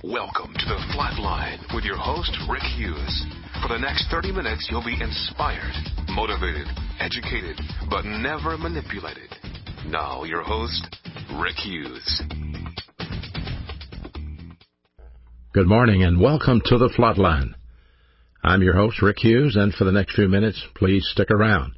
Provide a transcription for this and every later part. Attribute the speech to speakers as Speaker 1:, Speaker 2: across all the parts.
Speaker 1: Welcome to The Flatline with your host, Rick Hughes. For the next 30 minutes, you'll be inspired, motivated, educated, but never manipulated. Now, your host, Rick Hughes.
Speaker 2: Good morning and welcome to The Flatline. I'm your host, Rick Hughes, and for the next few minutes, please stick around.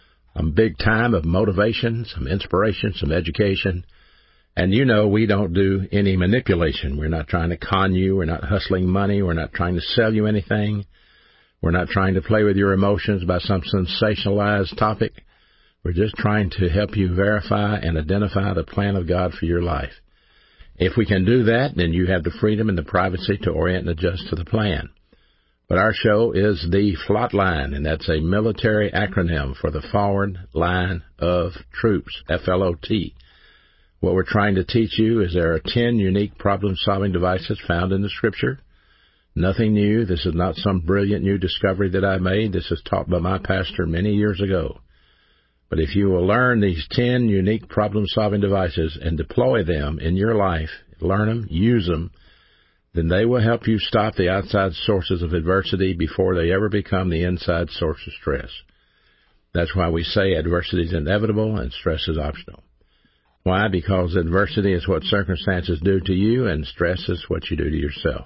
Speaker 2: A big time of motivation, some inspiration, some education. And you know we don't do any manipulation. We're not trying to con you. We're not hustling money. We're not trying to sell you anything. We're not trying to play with your emotions by some sensationalized topic. We're just trying to help you verify and identify the plan of God for your life. If we can do that, then you have the freedom and the privacy to orient and adjust to the plan. But our show is the Flatline, and that's a military acronym for the Forward Line of Troops, FLOT. What we're trying to teach you is there are 10 unique problem-solving devices found in the Scripture. Nothing new. This is not some brilliant new discovery that I made. This is taught by my pastor many years ago. But if you will learn these 10 unique problem-solving devices and deploy them in your life, learn them, use them, then they will help you stop the outside sources of adversity before they ever become the inside source of stress. That's why we say adversity is inevitable and stress is optional. Why? Because adversity is what circumstances do to you, and stress is what you do to yourself.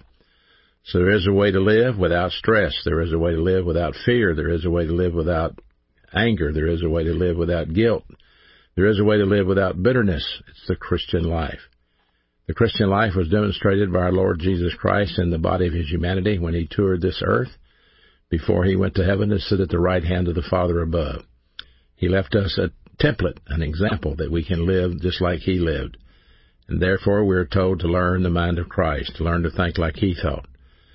Speaker 2: So there is a way to live without stress. There is a way to live without fear. There is a way to live without anger. There is a way to live without guilt. There is a way to live without bitterness. It's the Christian life. The Christian life was demonstrated by our Lord Jesus Christ in the body of His humanity when He toured this earth before He went to heaven to sit at the right hand of the Father above. He left us a template, an example that we can live just like He lived. And therefore we're told to learn the mind of Christ, to learn to think like He thought.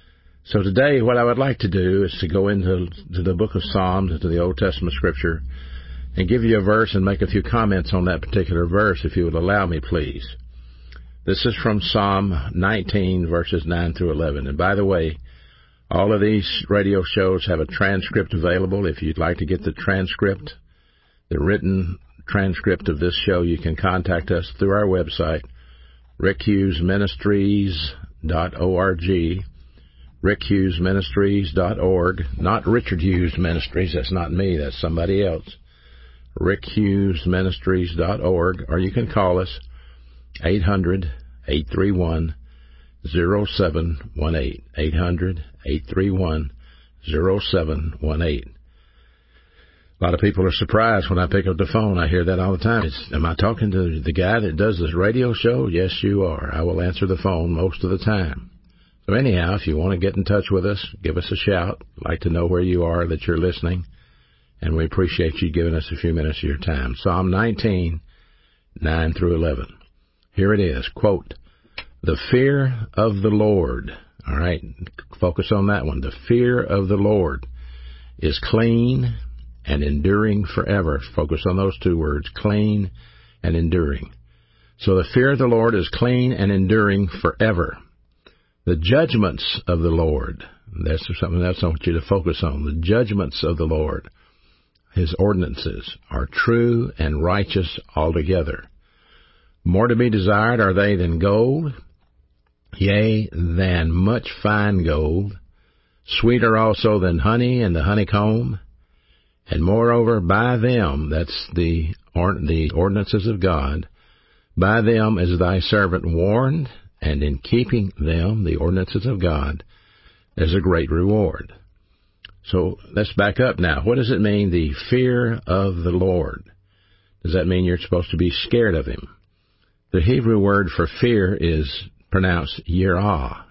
Speaker 2: So today what I would like to do is to go into the book of Psalms, into the Old Testament Scripture, and give you a verse and make a few comments on that particular verse, if you would allow me, please. This is from Psalm 19, verses 9 through 11. And by the way, all of these radio shows have a transcript available. If you'd like to get the transcript, the written transcript of this show, you can contact us through our website, rickhughesministries.org, rickhughesministries.org, not Richard Hughes Ministries, that's not me, that's somebody else, rickhughesministries.org, or you can call us 800-831-0718, 800-831-0718. A lot of people are surprised when I pick up the phone. I hear that all the time. Am I talking to the guy that does this radio show? Yes, you are. I will answer the phone most of the time. So anyhow, if you want to get in touch with us, give us a shout. I'd like to know where you are, that you're listening, and we appreciate you giving us a few minutes of your time. Psalm 19, 9 through 11. Here it is, quote, "The fear of the Lord," all right, focus on that one. "The fear of the Lord is clean and enduring forever." Focus on those two words, clean and enduring. So the fear of the Lord is clean and enduring forever. The judgments of the Lord, that's something else I want you to focus on. The judgments of the Lord, His ordinances, are true and righteous altogether. More to be desired are they than gold, yea, than much fine gold, sweeter also than honey and the honeycomb. And moreover, by them, that's the ordinances of God, by them is thy servant warned, and in keeping them, the ordinances of God, there's a great reward. So let's back up now. What does it mean, the fear of the Lord? Does that mean you're supposed to be scared of Him? The Hebrew word for fear is pronounced yirah,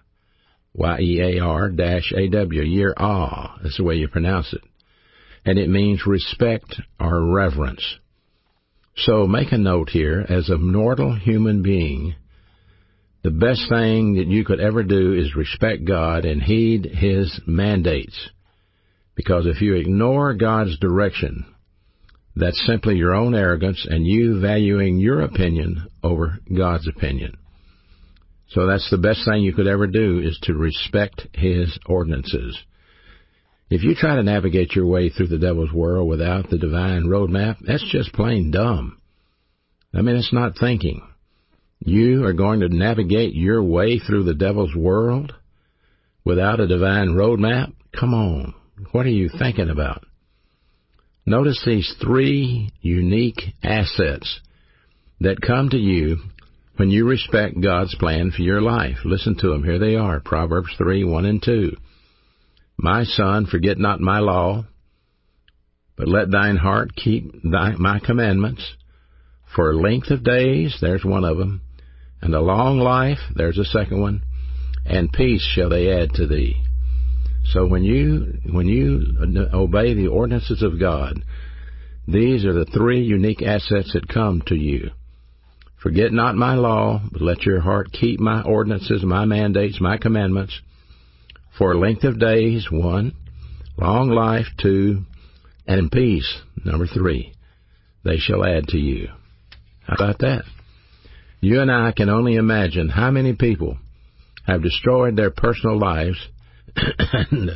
Speaker 2: Y-E-A-R-A-W, yirah. That's the way you pronounce it. And it means respect or reverence. So make a note here, as a mortal human being, the best thing that you could ever do is respect God and heed His mandates. Because if you ignore God's direction, that's simply your own arrogance and you valuing your opinion over God's opinion. So that's the best thing you could ever do, is to respect His ordinances. If you try to navigate your way through the devil's world without the divine roadmap, that's just plain dumb. I mean, it's not thinking. You are going to navigate your way through the devil's world without a divine roadmap? Come on. What are you thinking about? Notice these three unique assets that come to you when you respect God's plan for your life. Listen to them. Here they are. Proverbs 3, 1 and 2. My son, forget not my law, but let thine heart keep my commandments. For length of days, there's one of them, and a long life, there's a second one, and peace shall they add to thee. So when you obey the ordinances of God, these are the three unique assets that come to you. Forget not my law, but let your heart keep my ordinances, my mandates, my commandments. For length of days, 1, long life, 2, and peace, number 3, they shall add to you. How about that? You and I can only imagine how many people have destroyed their personal lives, and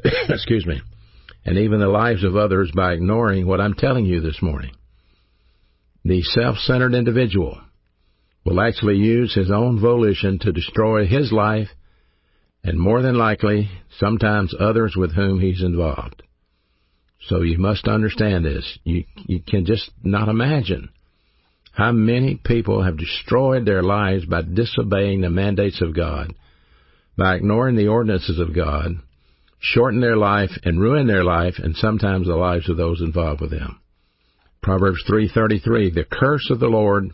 Speaker 2: even the lives of others by ignoring what I'm telling you this morning. The self-centered individual will actually use his own volition to destroy his life and more than likely, sometimes others with whom he's involved. So you must understand this. You can just not imagine how many people have destroyed their lives by disobeying the mandates of God, by ignoring the ordinances of God, shorten their life and ruin their life and sometimes the lives of those involved with them. Proverbs 3:33, the curse of the Lord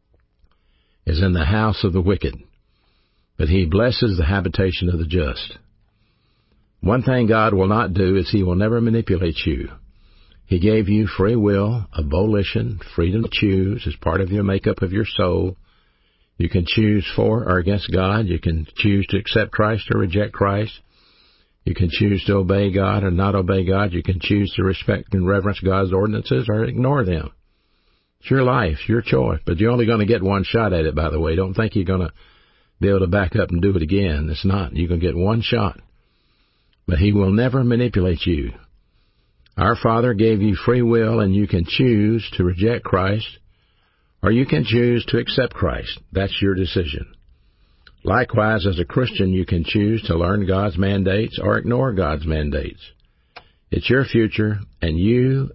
Speaker 2: is in the house of the wicked, but he blesses the habitation of the just. One thing God will not do is he will never manipulate you. He gave you free will, a volition, freedom to choose as part of your makeup of your soul. You can choose for or against God. You can choose to accept Christ or reject Christ. You can choose to obey God or not obey God. You can choose to respect and reverence God's ordinances or ignore them. It's your life, your choice, but you're only going to get one shot at it, by the way. Don't think you're going to be able to back up and do it again. It's not. You're going to get one shot. But he will never manipulate you. Our Father gave you free will, and you can choose to reject Christ, or you can choose to accept Christ. That's your decision. Likewise, as a Christian, you can choose to learn God's mandates or ignore God's mandates. It's your future, and you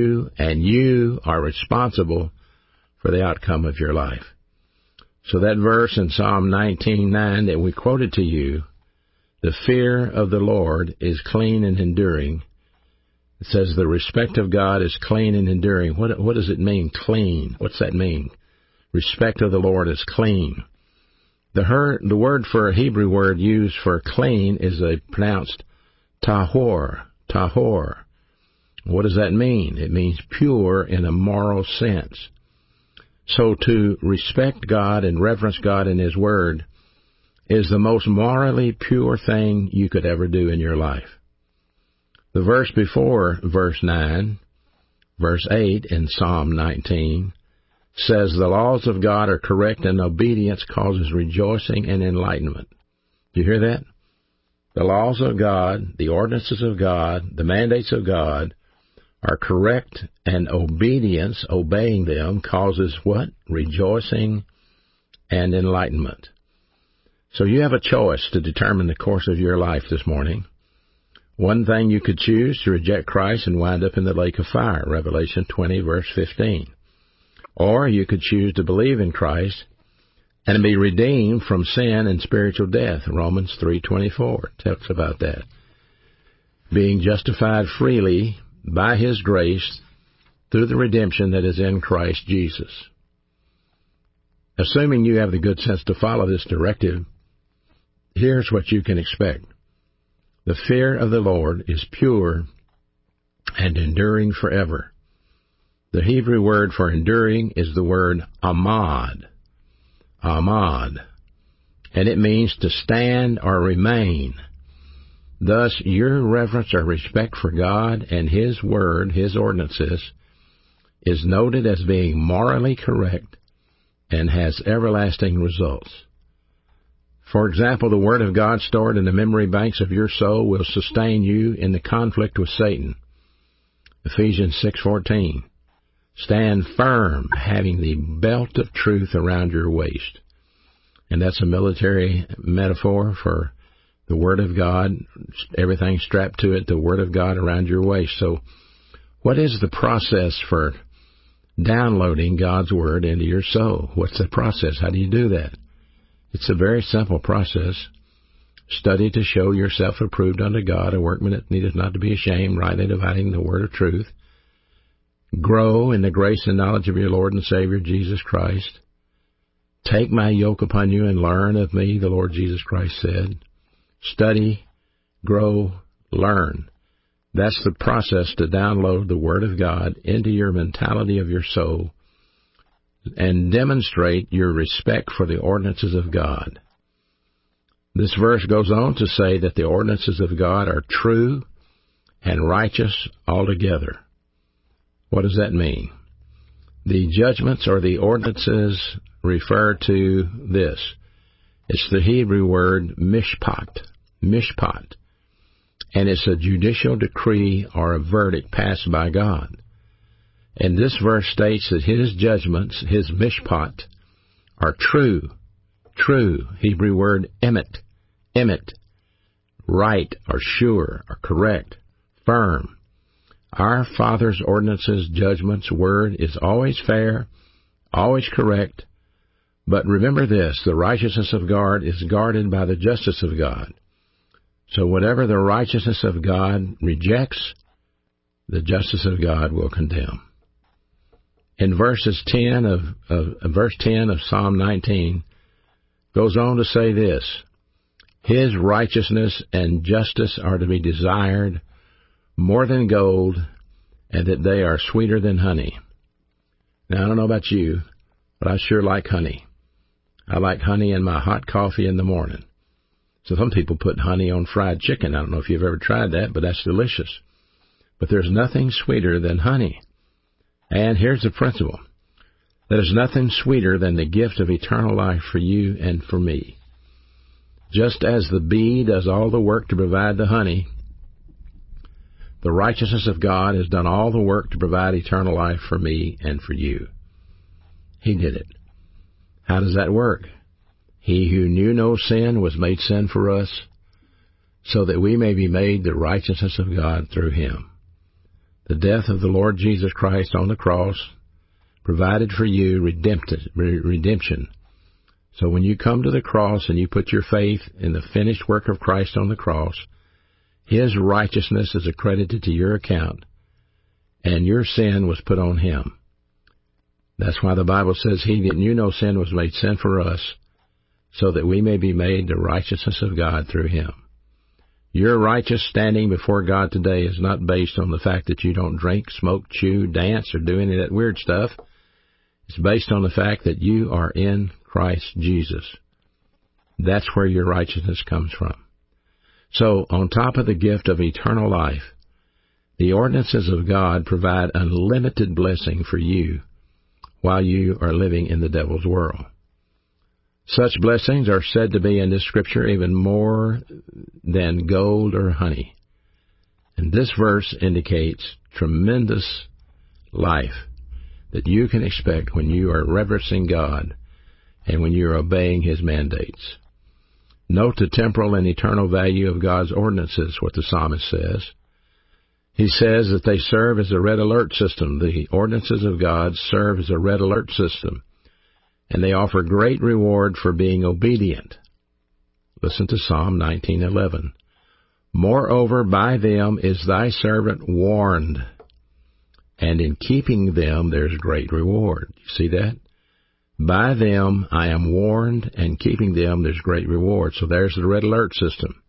Speaker 2: are responsible for the outcome of your life. So that verse in Psalm 19:9 that we quoted to you, the fear of the Lord is clean and enduring. It says the respect of God is clean and enduring. What does it mean, clean? What's that mean? Respect of the Lord is clean. The word for a Hebrew word used for clean is pronounced tahor. Tahor. What does that mean? It means pure in a moral sense. So to respect God and reverence God and His Word is the most morally pure thing you could ever do in your life. The verse before verse 9, verse 8 in Psalm 19, says the laws of God are correct and obedience causes rejoicing and enlightenment. Do you hear that? The laws of God, the ordinances of God, the mandates of God are correct, and obedience, obeying them, causes what? Rejoicing and enlightenment. So you have a choice to determine the course of your life this morning. One thing you could choose to reject Christ and wind up in the lake of fire, Revelation 20, verse 15. Or you could choose to believe in Christ and be redeemed from sin and spiritual death, Romans 3:24 talks about that. Being justified freely by His grace through the redemption that is in Christ Jesus. Assuming you have the good sense to follow this directive, here's what you can expect. The fear of the Lord is pure and enduring forever. The Hebrew word for enduring is the word amad. Amad. And it means to stand or remain. Thus, your reverence or respect for God and His Word, His ordinances, is noted as being morally correct and has everlasting results. For example, the Word of God stored in the memory banks of your soul will sustain you in the conflict with Satan. Ephesians 6:14. Stand firm, having the belt of truth around your waist. And that's a military metaphor for the Word of God, everything strapped to it, the Word of God around your waist. So what is the process for downloading God's Word into your soul? What's the process? How do you do that? It's a very simple process. Study to show yourself approved unto God, a workman that needeth not to be ashamed, rightly dividing the word of truth. Grow in the grace and knowledge of your Lord and Savior, Jesus Christ. Take my yoke upon you and learn of me, the Lord Jesus Christ said. Study, grow, learn. That's the process to download the Word of God into your mentality of your soul and demonstrate your respect for the ordinances of God. This verse goes on to say that the ordinances of God are true and righteous altogether. What does that mean? The judgments or the ordinances refer to this. It's the Hebrew word mishpat, mishpat, and it's a judicial decree or a verdict passed by God. And this verse states that His judgments, His mishpat, are true, Hebrew word emet, right or sure or correct, firm. Our Father's ordinances, judgments, word is always fair, always correct. But remember this, the righteousness of God is guarded by the justice of God. So whatever the righteousness of God rejects, the justice of God will condemn. In verse 10 of Psalm 19 goes on to say this, His righteousness and justice are to be desired more than gold, and that they are sweeter than honey. Now, I don't know about you, but I sure like honey. I like honey in my hot coffee in the morning. So some people put honey on fried chicken. I don't know if you've ever tried that, but that's delicious. But there's nothing sweeter than honey. And here's the principle. There's nothing sweeter than the gift of eternal life for you and for me. Just as the bee does all the work to provide the honey, the righteousness of God has done all the work to provide eternal life for me and for you. He did it. How does that work? He who knew no sin was made sin for us, so that we may be made the righteousness of God through Him. The death of the Lord Jesus Christ on the cross provided for you redemption. So when you come to the cross and you put your faith in the finished work of Christ on the cross, His righteousness is accredited to your account, and your sin was put on Him. That's why the Bible says, He that knew no sin was made sin for us, so that we may be made the righteousness of God through Him. Your righteous standing before God today is not based on the fact that you don't drink, smoke, chew, dance, or do any of that weird stuff. It's based on the fact that you are in Christ Jesus. That's where your righteousness comes from. So, on top of the gift of eternal life, the ordinances of God provide unlimited blessing for you while you are living in the devil's world. Such blessings are said to be in this Scripture even more than gold or honey. And this verse indicates tremendous life that you can expect when you are reverencing God and when you are obeying His mandates. Note the temporal and eternal value of God's ordinances, what the psalmist says. He says that they serve as a red alert system. The ordinances of God serve as a red alert system, and they offer great reward for being obedient. Listen to Psalm 19:11. Moreover, by them is thy servant warned, and in keeping them there's great reward. You see that? By them I am warned, and keeping them there's great reward. So there's the red alert system.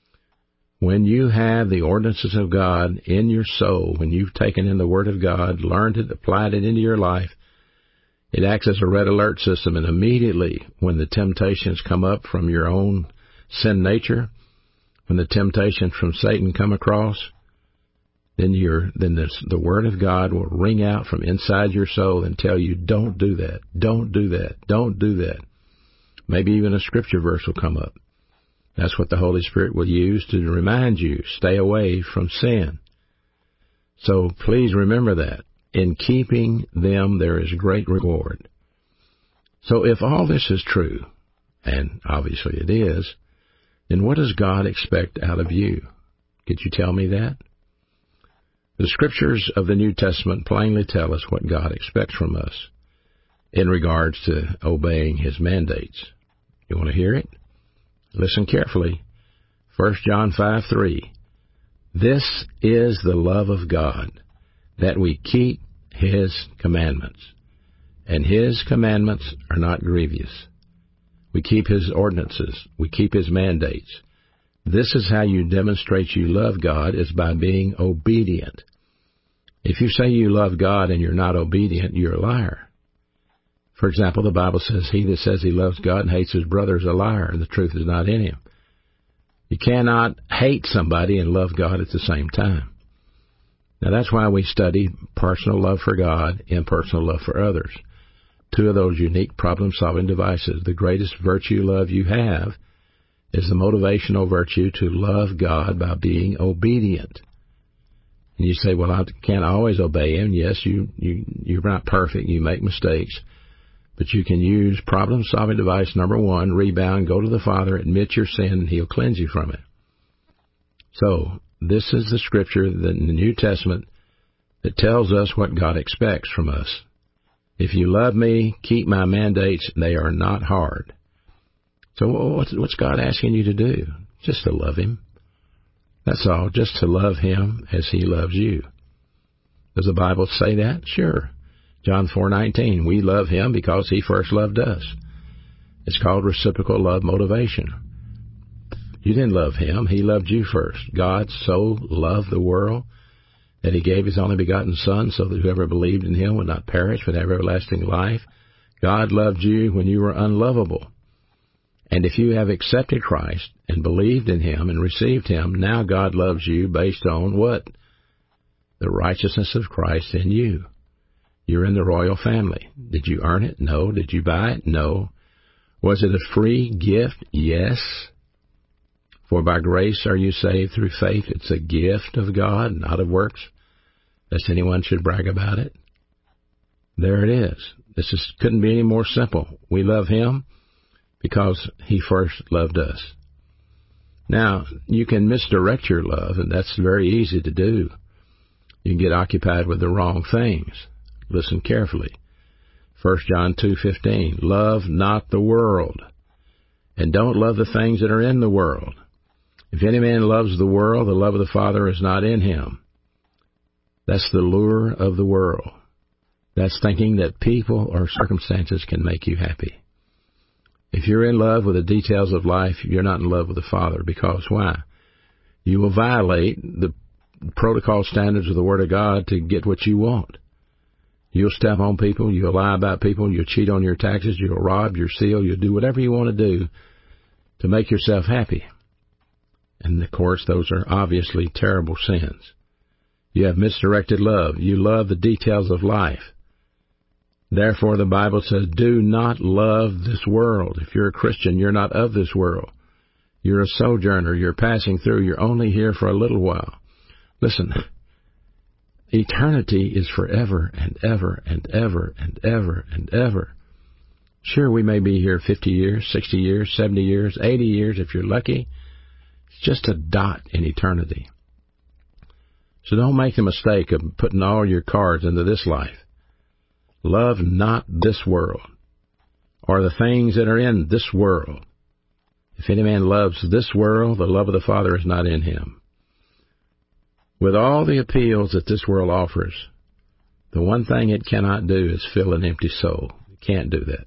Speaker 2: When you have the ordinances of God in your soul, when you've taken in the Word of God, learned it, applied it into your life, it acts as a red alert system. And immediately when the temptations come up from your own sin nature, when the temptations from Satan come across, then the Word of God will ring out from inside your soul and tell you, don't do that, don't do that, don't do that. Maybe even a Scripture verse will come up. That's what the Holy Spirit will use to remind you, stay away from sin. So please remember that. in keeping them there is great reward. So if all this is true, and obviously it is, then what does God expect out of you? Could you tell me that? The Scriptures of the New Testament plainly tell us what God expects from us in regards to obeying His mandates. You want to hear it? Listen carefully. 1 John 5:3. This is the love of God, that we keep His commandments. And His commandments are not grievous. We keep His ordinances. We keep His mandates. This is how you demonstrate you love God, is by being obedient. If you say you love God and you're not obedient, you're a liar. For example, the Bible says, he that says he loves God and hates his brother is a liar, and the truth is not in him. You cannot hate somebody and love God at the same time. Now, that's why we study personal love for God and personal love for others. Two of those unique problem-solving devices. The greatest virtue love you have is the motivational virtue to love God by being obedient. And you say, well, I can't always obey Him. Yes, you're not perfect. You make mistakes. But you can use problem-solving device number one, rebound, go to the Father, admit your sin, and He'll cleanse you from it. So, this is the Scripture that in the New Testament that tells us what God expects from us. If you love me, keep my mandates. They are not hard. So what's God asking you to do? Just to love Him. That's all, just to love Him as He loves you. Does the Bible say that? Sure. John 4:19, we love Him because He first loved us. It's called reciprocal love motivation. You didn't love Him. He loved you first. God so loved the world that He gave His only begotten Son so that whoever believed in Him would not perish but have everlasting life. God loved you when you were unlovable. And if you have accepted Christ and believed in Him and received Him, now God loves you based on what? The righteousness of Christ in you. You're in the royal family. Did you earn it? No. Did you buy it? No. Was it a free gift? Yes. For by grace are you saved through faith. It's a gift of God, not of works, lest anyone should brag about it. There it is. Couldn't be any more simple. We love Him because He first loved us. Now, you can misdirect your love, and that's very easy to do. You can get occupied with the wrong things. Listen carefully. 1 John 2:15, love not the world, and don't love the things that are in the world. If any man loves the world, the love of the Father is not in him. That's the lure of the world. That's thinking that people or circumstances can make you happy. If you're in love with the details of life, you're not in love with the Father. Because why? You will violate the protocol standards of the Word of God to get what you want. You'll step on people, you'll lie about people, you'll cheat on your taxes, you'll rob, you'll steal, you'll do whatever you want to do to make yourself happy. And, of course, those are obviously terrible sins. You have misdirected love. You love the details of life. Therefore, the Bible says, do not love this world. If you're a Christian, you're not of this world. You're a sojourner. You're passing through. You're only here for a little while. Listen, eternity is forever and ever and ever and ever and ever. Sure, we may be here 50 years, 60 years, 70 years, 80 years if you're lucky. It's just a dot in eternity. So don't make the mistake of putting all your cards into this life. Love not this world, or the things that are in this world. If any man loves this world, the love of the Father is not in him. With all the appeals that this world offers, the one thing it cannot do is fill an empty soul. It can't do that.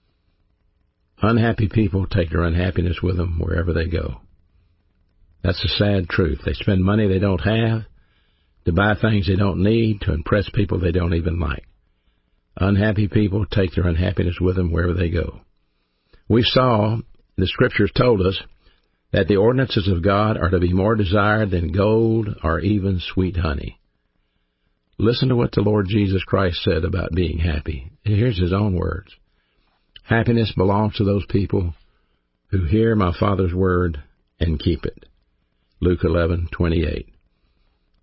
Speaker 2: Unhappy people take their unhappiness with them wherever they go. That's the sad truth. They spend money they don't have to buy things they don't need, to impress people they don't even like. Unhappy people take their unhappiness with them wherever they go. We saw, the Scriptures told us, that the ordinances of God are to be more desired than gold or even sweet honey. Listen to what the Lord Jesus Christ said about being happy. Here's His own words. Happiness belongs to those people who hear my Father's word and keep it. Luke 11:28.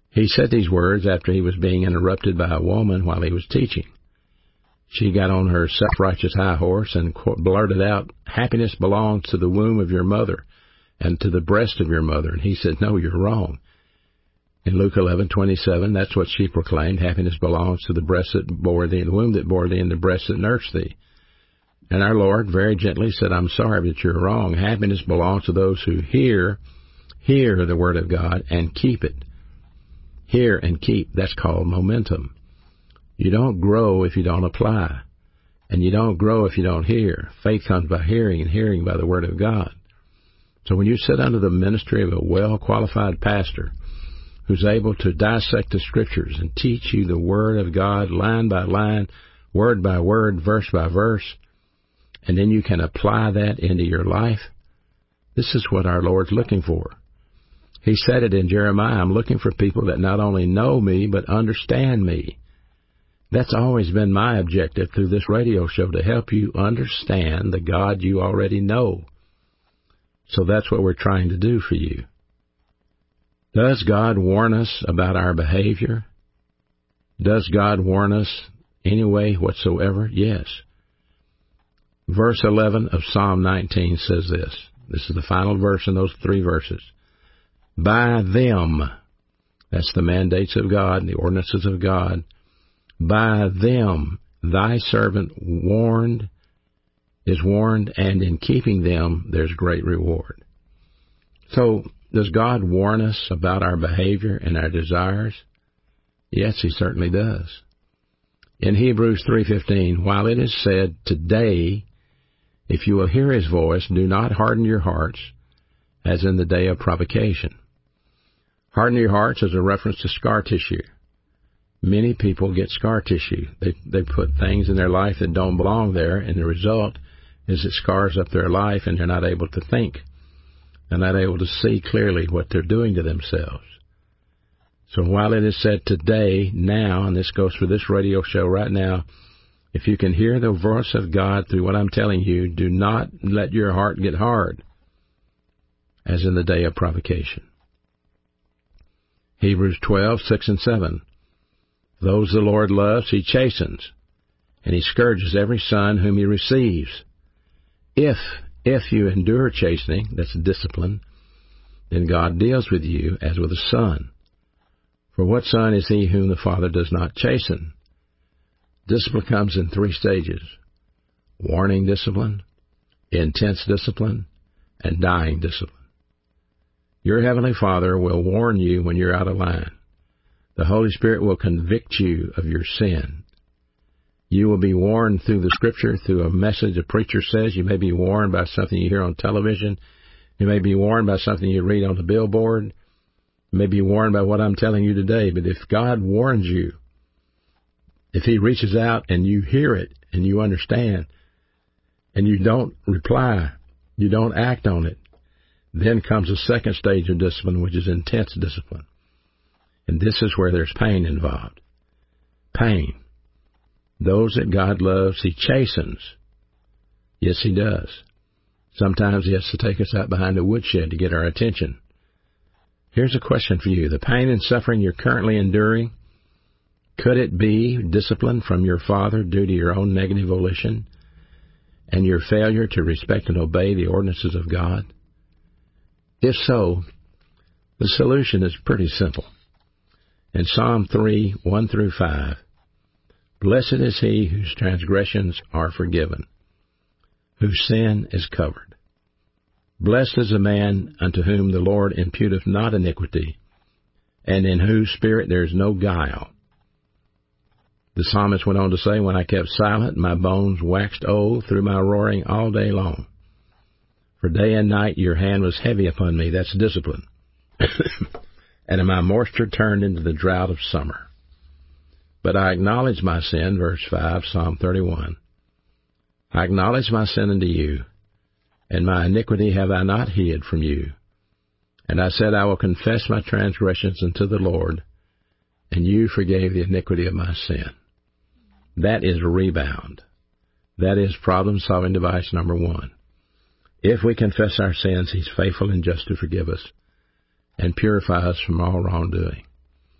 Speaker 2: He said these words after he was being interrupted by a woman while he was teaching. She got on her self-righteous high horse and blurted out, "Happiness belongs to the womb of your mother and to the breast of your mother." And he said, "No, you're wrong." In Luke 11:27, that's what she proclaimed. Happiness belongs to the breast that bore thee, the womb that bore thee, and the breast that nursed thee. And our Lord very gently said, "I'm sorry, but you're wrong. Happiness belongs to those who hear the Word of God and keep it. Hear and keep, that's called momentum. You don't grow if you don't apply. And you don't grow if you don't hear. Faith comes by hearing, and hearing by the Word of God. So when you sit under the ministry of a well-qualified pastor who's able to dissect the Scriptures and teach you the Word of God line by line, word by word, verse by verse, and then you can apply that into your life, this is what our Lord's looking for. He said it in Jeremiah, "I'm looking for people that not only know me, but understand me." That's always been my objective through this radio show, to help you understand the God you already know. So that's what we're trying to do for you. Does God warn us about our behavior? Does God warn us any way whatsoever? Yes. Verse 11 of Psalm 19 says this. This is the final verse in those 3 verses. By them, that's the mandates of God, the ordinances of God, by them thy servant is warned, and in keeping them there's great reward. So, does God warn us about our behavior and our desires? Yes, He certainly does. In Hebrews 3:15, while it is said, "Today, if you will hear His voice, do not harden your hearts, as in the day of provocation." Harden your hearts is a reference to scar tissue. Many people get scar tissue. They put things in their life that don't belong there, and the result is it scars up their life, and they're not able to think. They're not able to see clearly what they're doing to themselves. So while it is said today, now, and this goes for this radio show right now, if you can hear the voice of God through what I'm telling you, do not let your heart get hard, as in the day of provocation. Hebrews 12:6 and 7. Those the Lord loves, He chastens, and He scourges every son whom He receives. If you endure chastening, that's discipline, then God deals with you as with a son. For what son is he whom the Father does not chasten? Discipline comes in 3 stages: warning discipline, intense discipline, and dying discipline. Your Heavenly Father will warn you when you're out of line. The Holy Spirit will convict you of your sin. You will be warned through the Scripture, through a message a preacher says. You may be warned by something you hear on television. You may be warned by something you read on the billboard. You may be warned by what I'm telling you today. But if God warns you, if He reaches out and you hear it and you understand, and you don't reply, you don't act on it, then comes the second stage of discipline, which is intense discipline. And this is where there's pain involved. Pain. Those that God loves, He chastens. Yes, He does. Sometimes He has to take us out behind a woodshed to get our attention. Here's a question for you. The pain and suffering you're currently enduring, could it be discipline from your Father due to your own negative volition and your failure to respect and obey the ordinances of God? If so, the solution is pretty simple. In Psalm 3:1 through 5, blessed is he whose transgressions are forgiven, whose sin is covered. Blessed is the man unto whom the Lord imputeth not iniquity, and in whose spirit there is no guile. The psalmist went on to say, when I kept silent, my bones waxed old through my roaring all day long. For day and night your hand was heavy upon me. That's discipline. And my moisture turned into the drought of summer. But I acknowledged my sin, verse 5, Psalm 31. I acknowledge my sin unto you, and my iniquity have I not hid from you. And I said, I will confess my transgressions unto the Lord, and you forgave the iniquity of my sin. That is rebound. That is problem-solving device number 1. If we confess our sins, He's faithful and just to forgive us and purify us from all wrongdoing.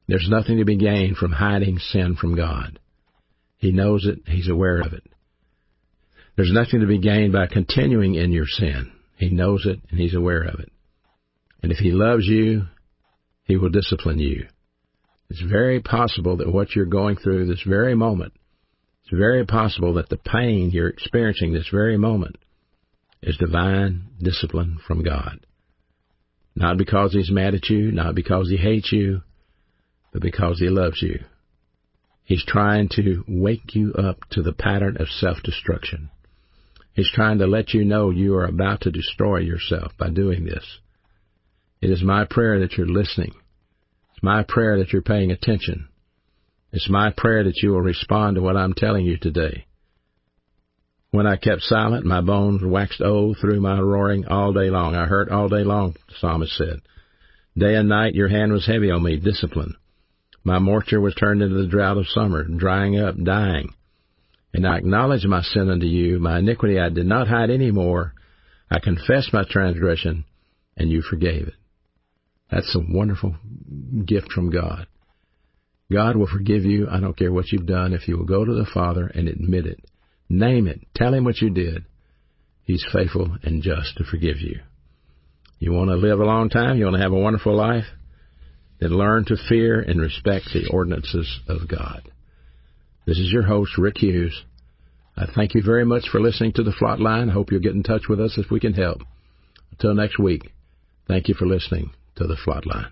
Speaker 2: There's nothing to be gained from hiding sin from God. He knows it. He's aware of it. There's nothing to be gained by continuing in your sin. He knows it, and He's aware of it. And if He loves you, He will discipline you. It's very possible that what you're going through this very moment, it's very possible that the pain you're experiencing this very moment is divine discipline from God. Not because He's mad at you, not because He hates you, but because He loves you. He's trying to wake you up to the pattern of self-destruction. He's trying to let you know you are about to destroy yourself by doing this. It is my prayer that you're listening. It's my prayer that you're paying attention. It's my prayer that you will respond to what I'm telling you today. When I kept silent, my bones waxed old through my roaring all day long. I hurt all day long, the psalmist said. Day and night your hand was heavy on me, discipline. My moisture was turned into the drought of summer, drying up, dying. And I acknowledged my sin unto you, my iniquity I did not hide any more. I confessed my transgression, and you forgave it. That's a wonderful gift from God. God will forgive you, I don't care what you've done, if you will go to the Father and admit it. Name it. Tell Him what you did. He's faithful and just to forgive you. You want to live a long time? You want to have a wonderful life? Then learn to fear and respect the ordinances of God. This is your host, Rick Hughes. I thank you very much for listening to The Flot Line. I hope you'll get in touch with us if we can help. Until next week, thank you for listening to The Flot Line.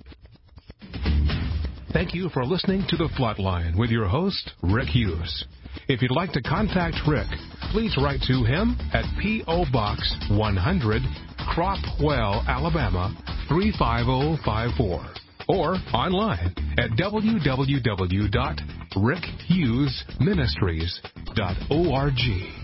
Speaker 1: Thank you for listening to The Flot Line with your host, Rick Hughes. If you'd like to contact Rick, please write to him at P.O. Box 100, Cropwell, Alabama 35054, or online at www.rickhughesministries.org.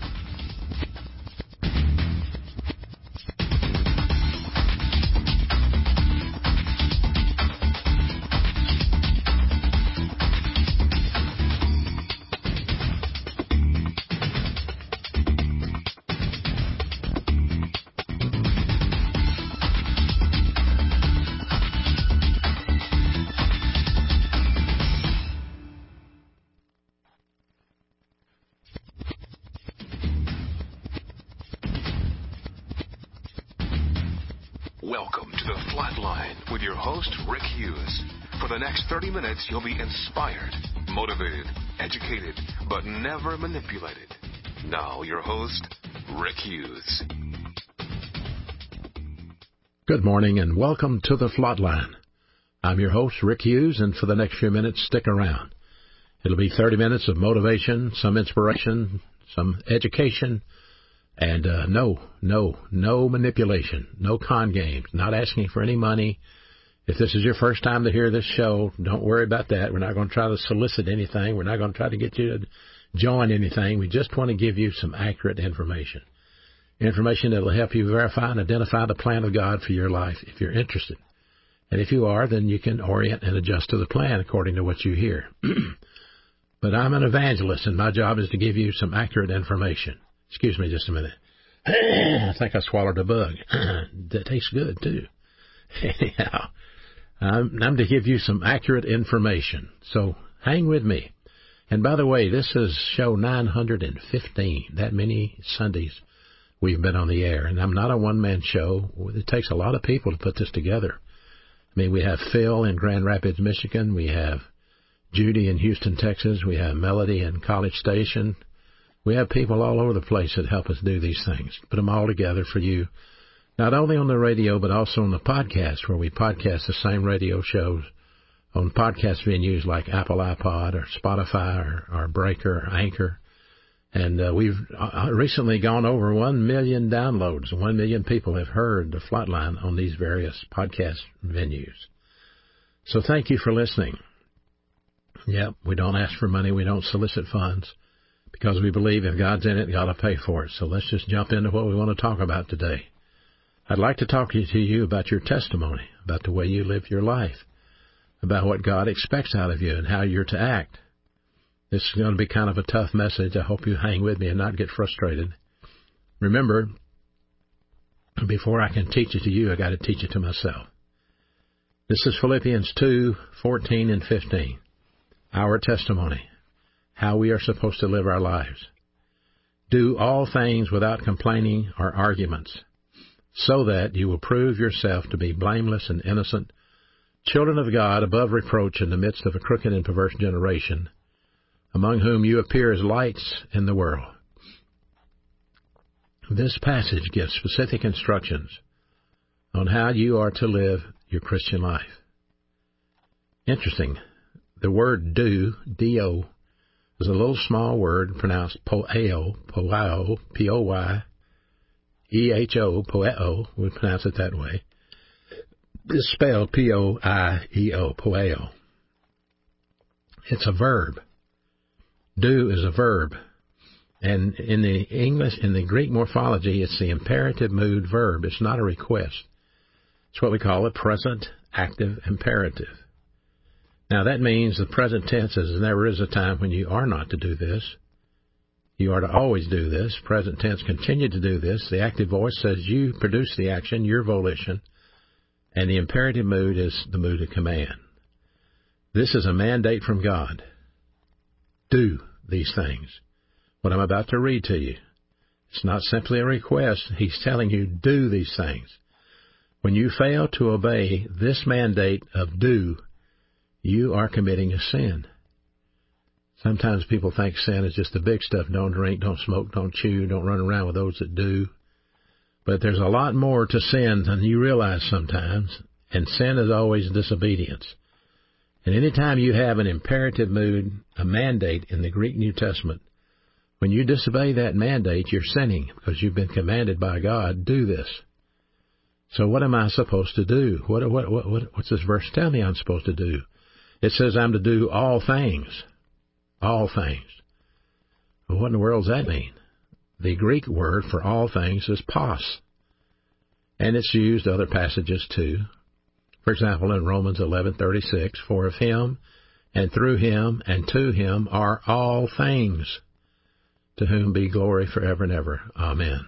Speaker 1: Welcome to The Flot Line with your host, Rick Hughes. For the next 30 minutes, you'll be inspired, motivated, educated, but never manipulated. Now, your host, Rick Hughes.
Speaker 2: Good morning and welcome to The Flot Line. I'm your host, Rick Hughes, and for the next few minutes, stick around. It'll be 30 minutes of motivation, some inspiration, some education, and no manipulation, no con games, not asking for any money. If this is your first time to hear this show, don't worry about that. We're not going to try to solicit anything. We're not going to try to get you to join anything. We just want to give you some accurate information. Information that will help you verify and identify the plan of God for your life if you're interested. And if you are, then you can orient and adjust to the plan according to what you hear. But I'm an evangelist, and my job is to give you some accurate information. Excuse me just a minute. I think I swallowed a bug. That tastes good, too. Anyhow, I'm to give you some accurate information. So hang with me. And by the way, this is show 915. That many Sundays we've been on the air. And I'm not a one-man show. It takes a lot of people to put this together. I mean, we have Phil in Grand Rapids, Michigan. We have Judy in Houston, Texas. We have Melody in College Station. We have people all over the place that help us do these things, put them all together for you, not only on the radio, but also on the podcast, where we podcast the same radio shows on podcast venues like Apple iPod or Spotify or Breaker or Anchor. And we've recently gone over 1 million downloads. 1 million people have heard the Flot Line on these various podcast venues. So thank you for listening. Yep, we don't ask for money. We don't solicit funds. Because we believe if God's in it, God will pay for it. So let's just jump into what we want to talk about today. I'd like to talk to you about your testimony, about the way you live your life, about what God expects out of you and how you're to act. This is going to be kind of a tough message. I hope you hang with me and not get frustrated. Remember, before I can teach it to you, I got to teach it to myself. This is Philippians 2:14 and 15. Our testimony, how we are supposed to live our lives. Do all things without complaining or arguments, so that you will prove yourself to be blameless and innocent, children of God above reproach in the midst of a crooked and perverse generation, among whom you appear as lights in the world. This passage gives specific instructions on how you are to live your Christian life. Interesting. The word do, D-O, is a little small word pronounced poeo, P-O-Y-E-H-O, poeo, we pronounce it that way. It's spelled P-O-I-E-O, poeo. It's a verb. Do is a verb. And in the Greek morphology, it's the imperative mood verb. It's not a request. It's what we call a present active imperative. Now, that means the present tense is never is a time when you are not to do this. You are to always do this. Present tense, continue to do this. The active voice says you produce the action, your volition. And the imperative mood is the mood of command. This is a mandate from God. Do these things. What I'm about to read to you. It's not simply a request. He's telling you, do these things. When you fail to obey this mandate of do, you are committing a sin. Sometimes people think sin is just the big stuff. Don't drink, don't smoke, don't chew, don't run around with those that do. But there's a lot more to sin than you realize sometimes, and sin is always disobedience. And any time you have an imperative mood, a mandate in the Greek New Testament, when you disobey that mandate, you're sinning because you've been commanded by God, do this. So what am I supposed to do? What's this verse tell me I'm supposed to do? It says I'm to do all things. All things. Well, what in the world does that mean? The Greek word for all things is pos. And it's used other passages too. For example, in Romans 11:36, for of him and through him and to him are all things, to whom be glory forever and ever. Amen.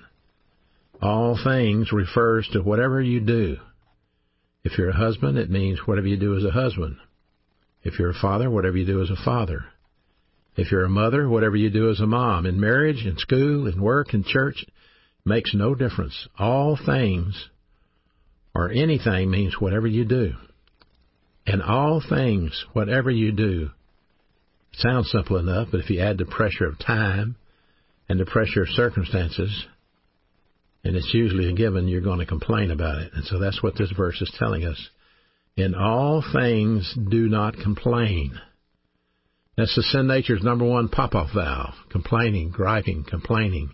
Speaker 2: All things refers to whatever you do. If you're a husband, it means whatever you do as a husband. If you're a father, whatever you do as a father. If you're a mother, whatever you do as a mom. In marriage, in school, in work, in church, makes no difference. All things or anything means whatever you do. And all things, whatever you do, sounds simple enough, but if you add the pressure of time and the pressure of circumstances, and it's usually a given, you're going to complain about it. And so that's what this verse is telling us. In all things, do not complain. That's the sin nature's number one pop-off valve. Complaining, griping, complaining.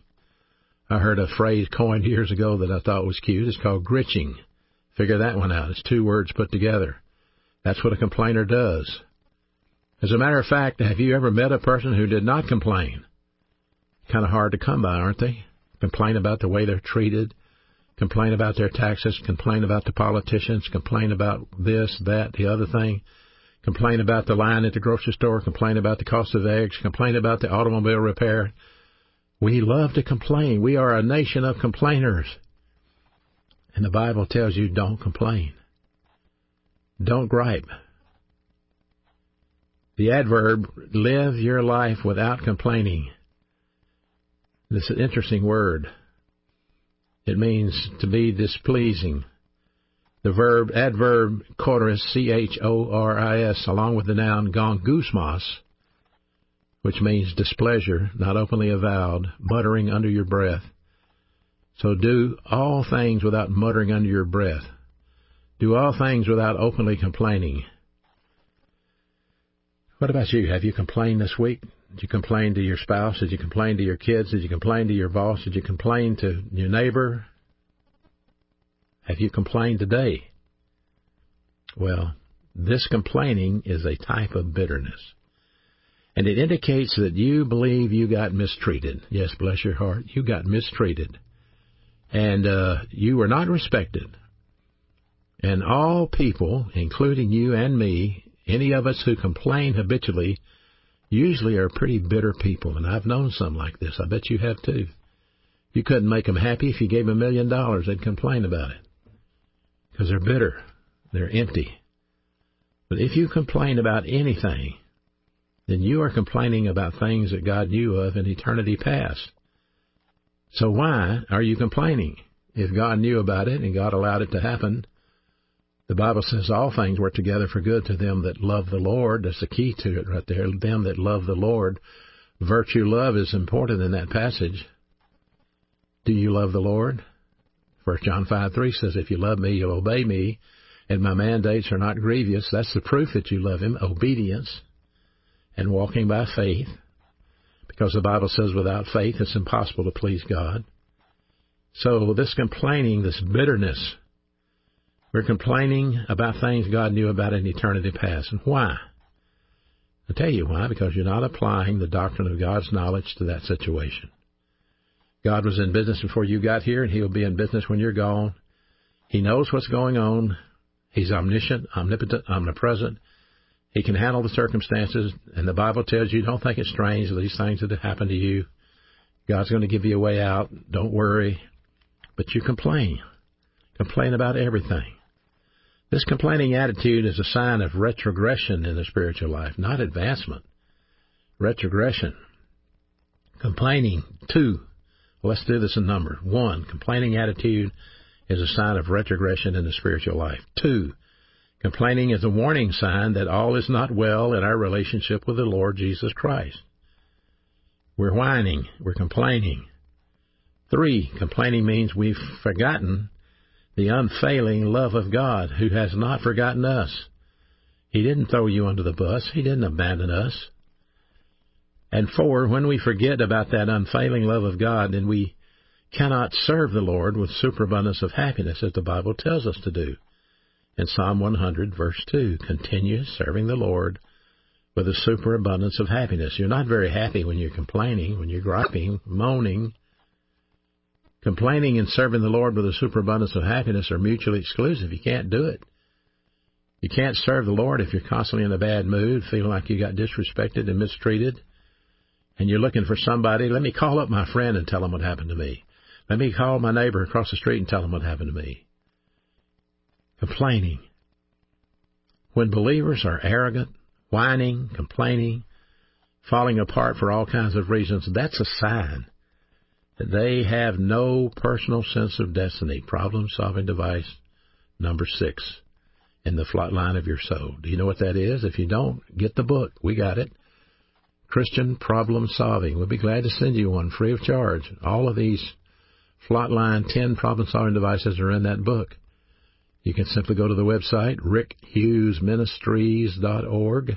Speaker 2: I heard a phrase coined years ago that I thought was cute. It's called gritching. Figure that one out. It's two words put together. That's what a complainer does. As a matter of fact, have you ever met a person who did not complain? Kind of hard to come by, aren't they? Complain about the way they're treated, complain about their taxes, complain about the politicians, complain about this, that, the other thing, complain about the line at the grocery store, complain about the cost of eggs, complain about the automobile repair. We love to complain. We are a nation of complainers. And the Bible tells you don't complain. Don't gripe. The adverb, live your life without complaining. This is an interesting word. It means to be displeasing. The adverb choris, C-H-O-R-I-S, along with the noun gongousmos, which means displeasure, not openly avowed, muttering under your breath. So do all things without muttering under your breath. Do all things without openly complaining. What about you? Have you complained this week? Did you complain to your spouse? Did you complain to your kids? Did you complain to your boss? Did you complain to your neighbor? Have you complained today? Well, this complaining is a type of bitterness. And it indicates that you believe you got mistreated. Yes, bless your heart, you got mistreated. And you were not respected. And all people, including you and me, any of us who complain habitually, usually are pretty bitter people. And I've known some like this. I bet you have too. You couldn't make them happy. If you gave them $1 million, they'd complain about it. Because they're bitter. They're empty. But if you complain about anything, then you are complaining about things that God knew of in eternity past. So why are you complaining? If God knew about it and God allowed it to happen, the Bible says all things work together for good to them that love the Lord. That's the key to it right there. Them that love the Lord. Virtue love is important in that passage. Do you love the Lord? 1 John 5:3 says, if you love me, you'll obey me, and my mandates are not grievous. That's the proof that you love him, obedience and walking by faith, because the Bible says without faith it's impossible to please God. So this complaining, this bitterness, we're complaining about things God knew about in eternity past. And why? I'll tell you why, because you're not applying the doctrine of God's knowledge to that situation. God was in business before you got here, and he'll be in business when you're gone. He knows what's going on. He's omniscient, omnipotent, omnipresent. He can handle the circumstances, and the Bible tells you, don't think it's strange, these things that have happened to you. God's going to give you a way out. Don't worry. But you complain. Complain about everything. This complaining attitude is a sign of retrogression in the spiritual life, not advancement. Retrogression. Complaining. 2. Let's do this in numbers. 1. Complaining attitude is a sign of retrogression in the spiritual life. 2. Complaining is a warning sign that all is not well in our relationship with the Lord Jesus Christ. We're whining. We're complaining. 3. Complaining means we've forgotten the unfailing love of God, who has not forgotten us. He didn't throw you under the bus. He didn't abandon us. And 4, when we forget about that unfailing love of God, then we cannot serve the Lord with superabundance of happiness, as the Bible tells us to do. In Psalm 100, verse 2, continue serving the Lord with a superabundance of happiness. You're not very happy when you're complaining, when you're griping, moaning. Complaining and serving the Lord with a superabundance of happiness are mutually exclusive. You can't do it. You can't serve the Lord if you're constantly in a bad mood, feeling like you got disrespected and mistreated, and you're looking for somebody. Let me call up my friend and tell him what happened to me. Let me call my neighbor across the street and tell him what happened to me. Complaining. When believers are arrogant, whining, complaining, falling apart for all kinds of reasons, that's a sign that they have no personal sense of destiny. Problem-solving device number 6 in the flat line of your soul. Do you know what that is? If you don't, get the book. We got it. Christian Problem Solving. We'll be glad to send you one free of charge. All of these Flatline 10 problem-solving devices are in that book. You can simply go to the website, rickhughesministries.org.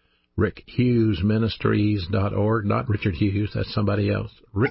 Speaker 2: rickhughesministries.org. Not Richard Hughes, that's somebody else.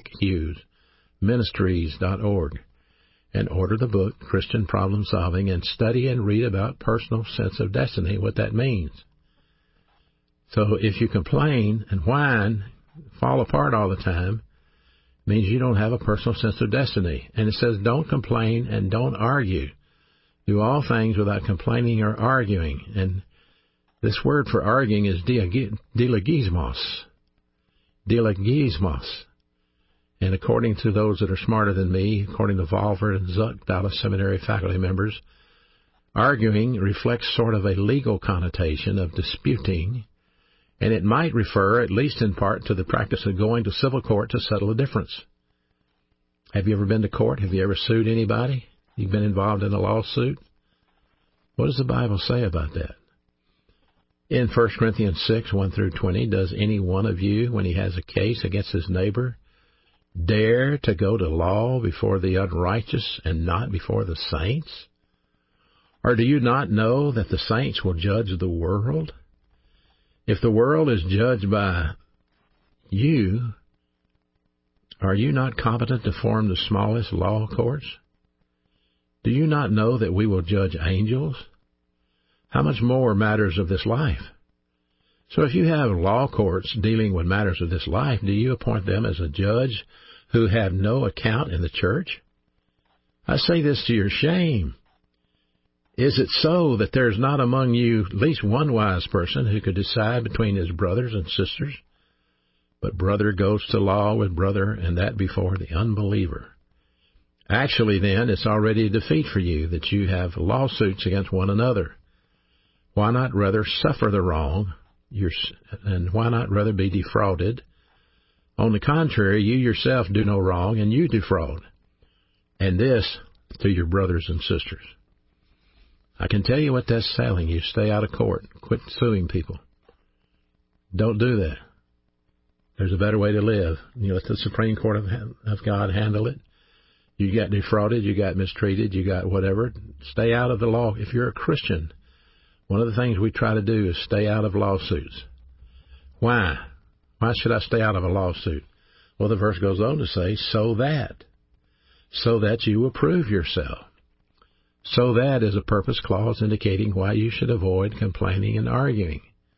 Speaker 2: rickhughesministries.org. And order the book, Christian Problem Solving, and study and read about personal sense of destiny, what that means. So if you complain and whine, fall apart all the time, it means you don't have a personal sense of destiny. And it says don't complain and don't argue. Do all things without complaining or arguing. And this word for arguing is dialogismos. Dialogismos. And according to those that are smarter than me, according to Valver and Zuck, Dallas Seminary faculty members, arguing reflects sort of a legal connotation of disputing, and it might refer, at least in part, to the practice of going to civil court to settle a difference. Have you ever been to court? Have you ever sued anybody? You've been involved in a lawsuit? What does the Bible say about that? In 1 Corinthians 6, 1 through 20, does any one of you, when he has a case against his neighbor, dare to go to law before the unrighteous and not before the saints? Or do you not know that the saints will judge the world? If the world is judged by you, are you not competent to form the smallest law courts? Do you not know that we will judge angels? How much more matters of this life? So if you have law courts dealing with matters of this life, do you appoint them as a judge who have no account in the church? I say this to your shame. Is it so that there is not among you at least one wise person who could decide between his brothers and sisters? But brother goes to law with brother, and that before the unbeliever. Actually, then, it's already a defeat for you that you have lawsuits against one another. Why not rather suffer the wrong, and why not rather be defrauded? On the contrary, you yourself do no wrong, and you defraud. And this to your brothers and sisters. I can tell you what that's telling you. Stay out of court. Quit suing people. Don't do that. There's a better way to live. You let the Supreme Court of God handle it. You got defrauded, you got mistreated, you got whatever. Stay out of the law. If you're a Christian, one of the things we try to do is stay out of lawsuits. Why? Why should I stay out of a lawsuit? Well, the verse goes on to say, so that you will prove yourself. So that is a purpose clause indicating why you should avoid complaining and arguing.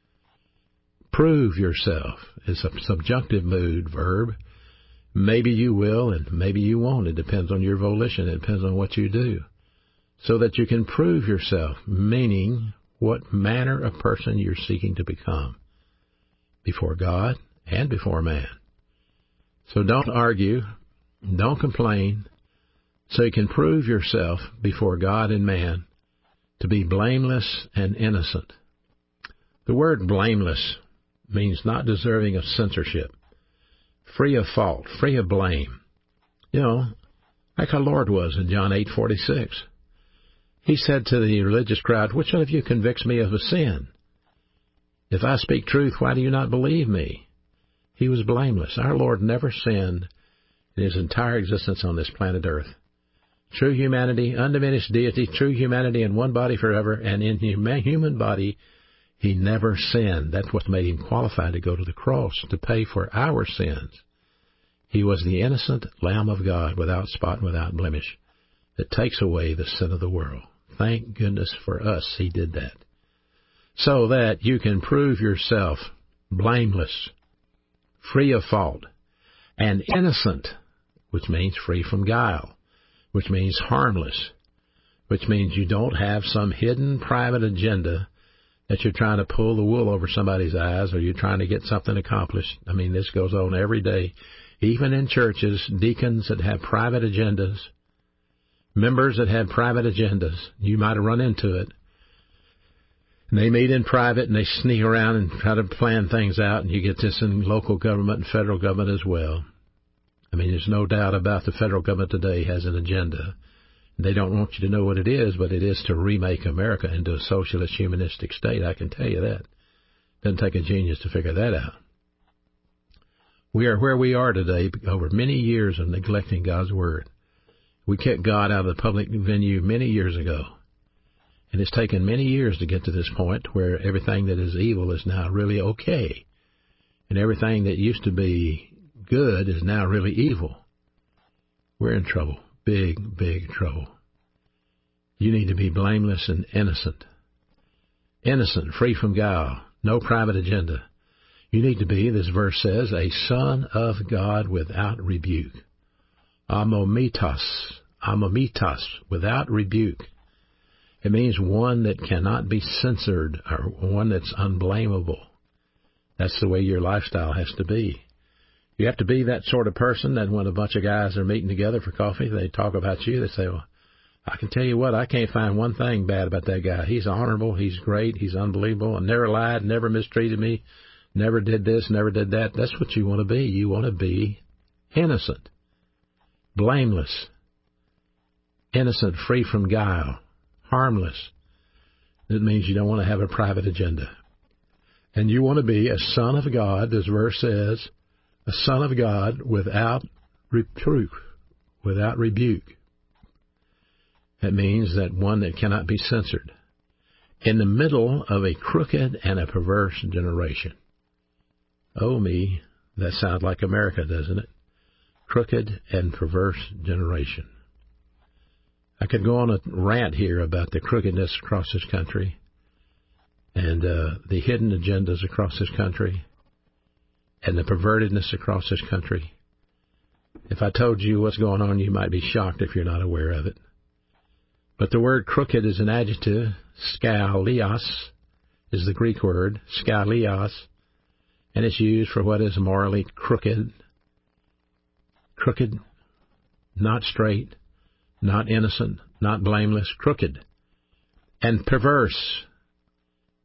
Speaker 2: Prove yourself is a subjunctive mood verb. Maybe you will and maybe you won't. It depends on your volition. It depends on what you do. So that you can prove yourself, meaning what manner of person you're seeking to become before God and before man. So don't argue, don't complain, so you can prove yourself before God and man to be blameless and innocent. The word blameless means not deserving of censorship, free of fault, free of blame. You know, like our Lord was in John 8:46. He said to the religious crowd, which one of you convicts me of a sin? If I speak truth, why do you not believe me? He was blameless. Our Lord never sinned in his entire existence on this planet Earth. True humanity, undiminished deity, true humanity in one body forever, and in human body, he never sinned. That's what made him qualified to go to the cross to pay for our sins. He was the innocent Lamb of God without spot and without blemish that takes away the sin of the world. Thank goodness for us he did that. So that you can prove yourself blameless, free of fault, and innocent, which means free from guile, which means harmless, which means you don't have some hidden private agenda that you're trying to pull the wool over somebody's eyes or you're trying to get something accomplished. I mean, this goes on every day. Even in churches, deacons that have private agendas, members that have private agendas, you might have run into it. And they meet in private and they sneak around and try to plan things out, and you get this in local government and federal government as well. I mean, there's no doubt about the federal government today has an agenda. They don't want you to know what it is, but it is to remake America into a socialist, humanistic state. I can tell you that. Doesn't take a genius to figure that out. We are where we are today over many years of neglecting God's Word. We kicked God out of the public venue many years ago. And it's taken many years to get to this point where everything that is evil is now really okay. And everything that used to be good is now really evil. We're in trouble. Big, big trouble. You need to be blameless and innocent. Innocent, free from guile, no private agenda. You need to be, this verse says, a son of God without rebuke. Amomitos, without rebuke. It means one that cannot be censored or one that's unblameable. That's the way your lifestyle has to be. You have to be that sort of person that when a bunch of guys are meeting together for coffee, they talk about you. They say, well, I can tell you what, I can't find one thing bad about that guy. He's honorable, he's great, he's unbelievable, and never lied, never mistreated me, never did this, never did that. That's what you want to be. You want to be innocent, blameless, innocent, free from guile, harmless. It means you don't want to have a private agenda. And you want to be a son of God, this verse says, a son of God without reproof, without rebuke. That means that one that cannot be censored. In the middle of a crooked and a perverse generation. Oh me, that sounds like America, doesn't it? Crooked and perverse generation. I could go on a rant here about the crookedness across this country and the hidden agendas across this country and the pervertedness across this country. If I told you what's going on, you might be shocked if you're not aware of it. But the word crooked is an adjective. Skalios is the Greek word, skalios, and it's used for what is morally crooked. Crooked, not straight, not innocent, not blameless, crooked. And perverse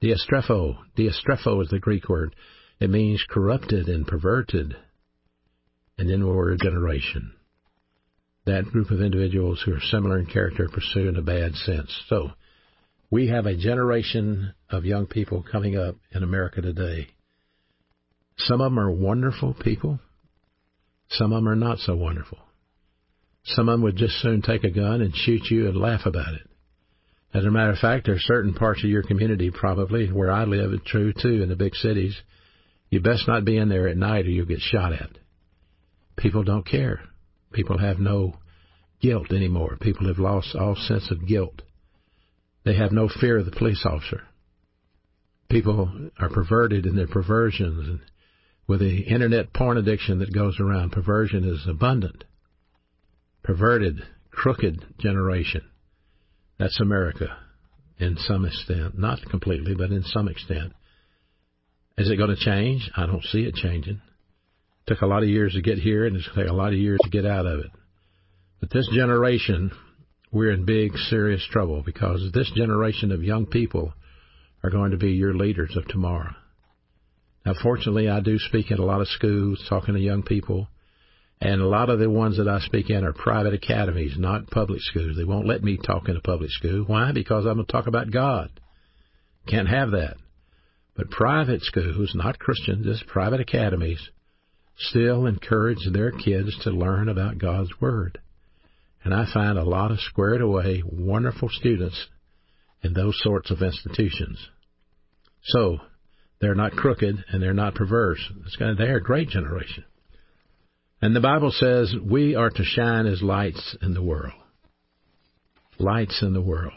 Speaker 2: Diastrepho is the Greek word. It means corrupted and perverted. And then the word generation. That group of individuals who are similar in character pursue in a bad sense. So we have a generation of young people coming up in America today. Some of them are wonderful people. Some of them are not so wonderful. Some of them would just soon take a gun and shoot you and laugh about it. As a matter of fact, there are certain parts of your community, probably where I live, it's true too, in the big cities. You best not be in there at night or you'll get shot at. People don't care. People have no guilt anymore. People have lost all sense of guilt. They have no fear of the police officer. People are perverted in their perversions. And with the internet porn addiction that goes around, perversion is abundant. Perverted, crooked generation. That's America in some extent. Not completely, but in some extent. Is it going to change? I don't see it changing. It took a lot of years to get here, and it's going to take a lot of years to get out of it. But this generation, we're in big, serious trouble because this generation of young people are going to be your leaders of tomorrow. Now, fortunately, I do speak in a lot of schools, talking to young people. And a lot of the ones that I speak in are private academies, not public schools. They won't let me talk in a public school. Why? Because I'm going to talk about God. Can't have that. But private schools, not Christian, just private academies, still encourage their kids to learn about God's Word. And I find a lot of squared away, wonderful students in those sorts of institutions. So they're not crooked and they're not perverse. They're a great generation. And the Bible says we are to shine as lights in the world. Lights in the world.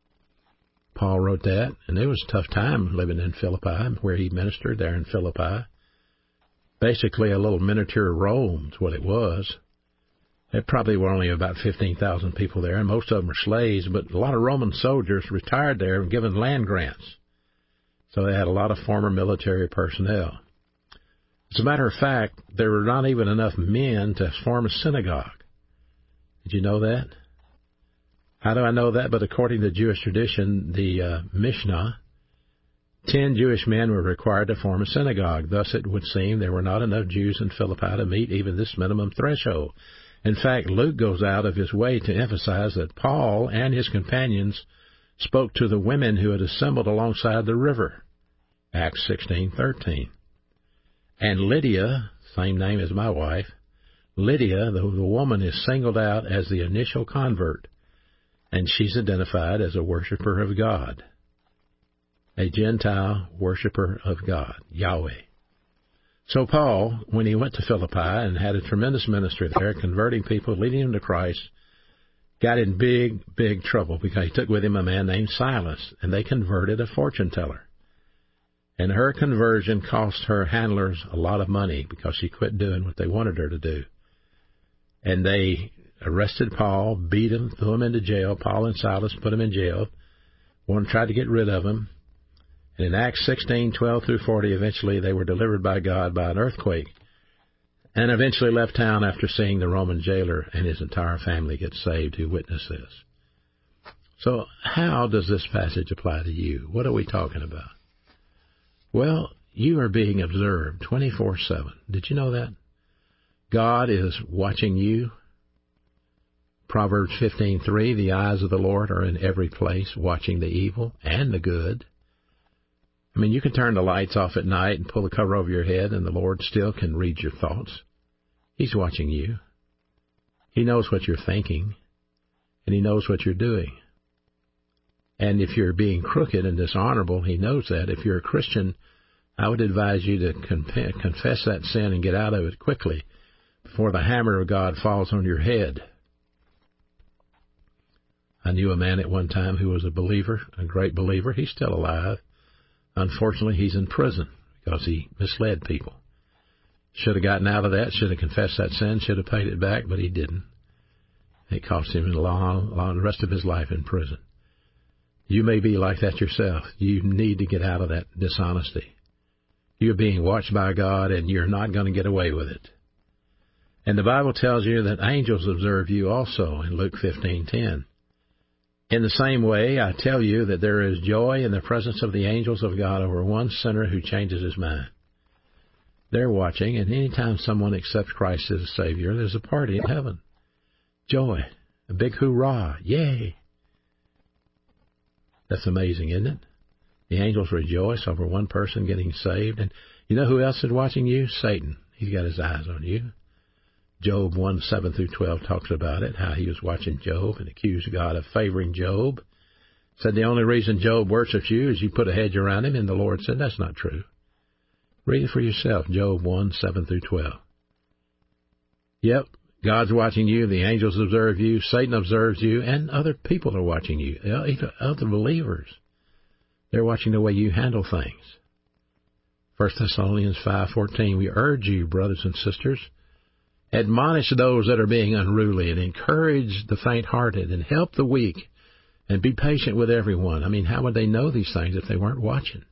Speaker 2: Paul wrote that, and it was a tough time living in Philippi, where he ministered there in Philippi. Basically a little miniature Rome is what it was. There probably were only about 15,000 people there, and most of them were slaves, but a lot of Roman soldiers retired there and given land grants. So they had a lot of former military personnel. As a matter of fact, there were not even enough men to form a synagogue. Did you know that? How do I know that? But according to Jewish tradition, the Mishnah, 10 Jewish men were required to form a synagogue. Thus, it would seem there were not enough Jews in Philippi to meet even this minimum threshold. In fact, Luke goes out of his way to emphasize that Paul and his companions spoke to the women who had assembled alongside the river. Acts 16:13. And Lydia, same name as my wife, Lydia, the woman, is singled out as the initial convert, and she's identified as a worshiper of God, a Gentile worshiper of God, Yahweh. So Paul, when he went to Philippi and had a tremendous ministry there, converting people, leading them to Christ, got in big, big trouble because he took with him a man named Silas, and they converted a fortune teller. And her conversion cost her handlers a lot of money because she quit doing what they wanted her to do. And they arrested Paul, beat him, threw him into jail. Paul and Silas put him in jail. One tried to get rid of him. And in Acts 16:12 through 40, eventually they were delivered by God by an earthquake. And eventually left town after seeing the Roman jailer and his entire family get saved who witnessed this. So how does this passage apply to you? What are we talking about? Well, you are being observed 24/7. Did you know that? God is watching you. Proverbs 15:3, the eyes of the Lord are in every place, watching the evil and the good. I mean, you can turn the lights off at night and pull the cover over your head, and the Lord still can read your thoughts. He's watching you. He knows what you're thinking, and He knows what you're doing. And if you're being crooked and dishonorable, He knows that. If you're a Christian, I would advise you to confess that sin and get out of it quickly before the hammer of God falls on your head. I knew a man at one time who was a believer, a great believer. He's still alive. Unfortunately, he's in prison because he misled people. Should have gotten out of that, should have confessed that sin, should have paid it back, but he didn't. It cost him the rest of his life in prison. You may be like that yourself. You need to get out of that dishonesty. You're being watched by God, and you're not going to get away with it. And the Bible tells you that angels observe you also in Luke 15:10. In the same way, I tell you that there is joy in the presence of the angels of God over one sinner who changes his mind. They're watching, and any time someone accepts Christ as a Savior, there's a party in heaven. Joy. A big hoorah. Yay. That's amazing, isn't it? The angels rejoice over one person getting saved. And you know who else is watching you? Satan. He's got his eyes on you. Job 1:7-12 talks about it, how he was watching Job and accused God of favoring Job. Said the only reason Job worships you is you put a hedge around him, and the Lord said that's not true. Read it for yourself, Job 1:7-12. Yep, God's watching you, the angels observe you, Satan observes you, and other people are watching you, even other believers. They're watching the way you handle things. 1 Thessalonians 5:14, we urge you, brothers and sisters, admonish those that are being unruly and encourage the faint-hearted and help the weak and be patient with everyone. I mean, how would they know these things if they weren't watching?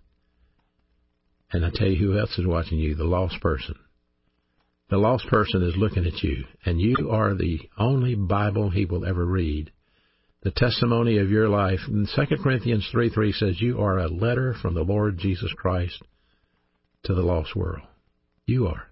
Speaker 2: And I tell you who else is watching you, the lost person. The lost person is looking at you, and you are the only Bible he will ever read. The testimony of your life. And 2 Corinthians 3:3 says you are a letter from the Lord Jesus Christ to the lost world. You are.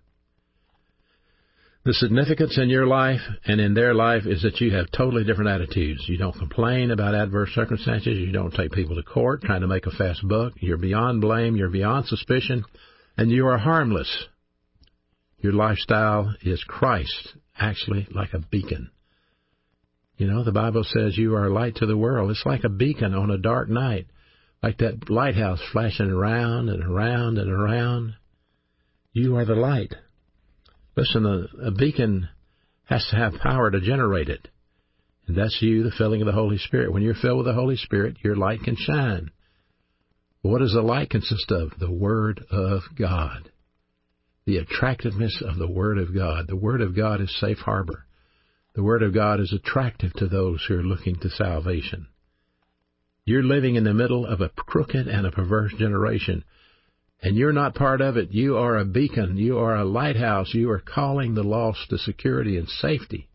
Speaker 2: The significance in your life and in their life is that you have totally different attitudes. You don't complain about adverse circumstances. You don't take people to court trying to make a fast buck. You're beyond blame. You're beyond suspicion. And you are harmless. Your lifestyle is Christ, actually like a beacon. You know, the Bible says you are a light to the world. It's like a beacon on a dark night, like that lighthouse flashing around and around and around. You are the light. Listen, a beacon has to have power to generate it. And that's you, the filling of the Holy Spirit. When you're filled with the Holy Spirit, your light can shine. What does the light consist of? The Word of God. The attractiveness of the Word of God. The Word of God is safe harbor. The Word of God is attractive to those who are looking to salvation. You're living in the middle of a crooked and a perverse generation, and you're not part of it. You are a beacon. You are a lighthouse. You are calling the lost to security and safety.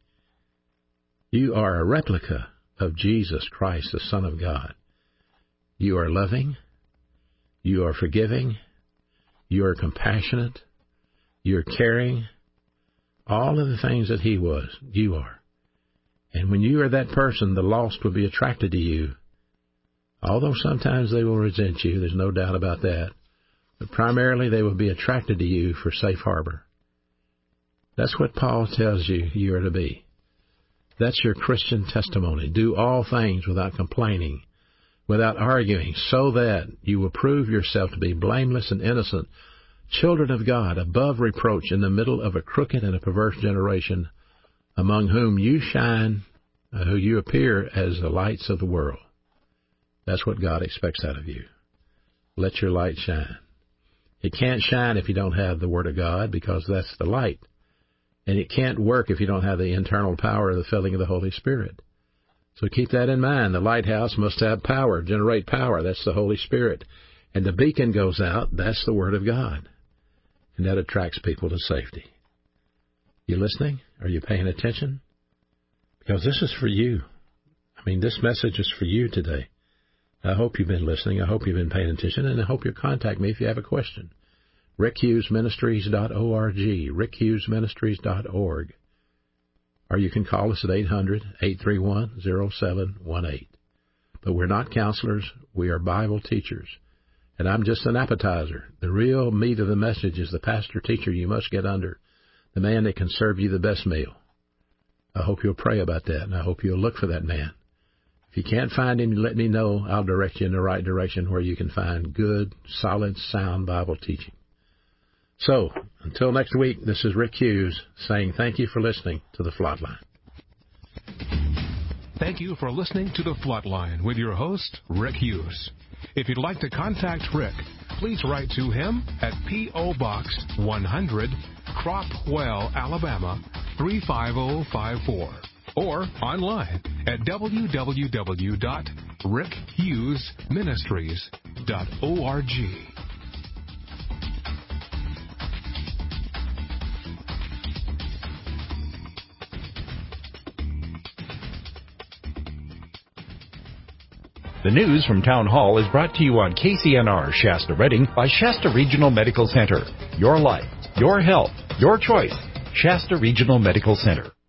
Speaker 2: You are a replica of Jesus Christ, the Son of God. You are loving. You are forgiving. You are compassionate. You're caring. All of the things that he was, you are. And when you are that person, the lost will be attracted to you. Although sometimes they will resent you, there's no doubt about that. But primarily they will be attracted to you for safe harbor. That's what Paul tells you you are to be. That's your Christian testimony. Do all things without complaining, without arguing, so that you will prove yourself to be blameless and innocent, children of God, above reproach, in the middle of a crooked and a perverse generation, among whom you shine, who you appear as the lights of the world. That's what God expects out of you. Let your light shine. It can't shine if you don't have the Word of God, because that's the light. And it can't work if you don't have the internal power of the filling of the Holy Spirit. So keep that in mind. The lighthouse must have power, generate power. That's the Holy Spirit. And the beacon goes out. That's the Word of God. And that attracts people to safety. You listening? Are you paying attention? Because this is for you. I mean, this message is for you today. I hope you've been listening. I hope you've been paying attention. And I hope you'll contact me if you have a question. RickHughesMinistries.org. RickHughesMinistries.org. Or you can call us at 800-831-0718. But we're not counselors. We are Bible teachers. And I'm just an appetizer. The real meat of the message is the pastor teacher you must get under, the man that can serve you the best meal. I hope you'll pray about that, and I hope you'll look for that man. If you can't find him, let me know. I'll direct you in the right direction where you can find good, solid, sound Bible teaching. So, until next week, this is Rick Hughes saying thank you for listening to The Flatline.
Speaker 1: Thank you for listening to The Flatline with your host, Rick Hughes. If you'd like to contact Rick, please write to him at P.O. Box 100, Cropwell, Alabama 35054, or online at www.rickhughesministries.org.
Speaker 3: The news from Town Hall is brought to you on KCNR Shasta Redding by Shasta Regional Medical Center. Your life, your health, your choice. Shasta Regional Medical Center.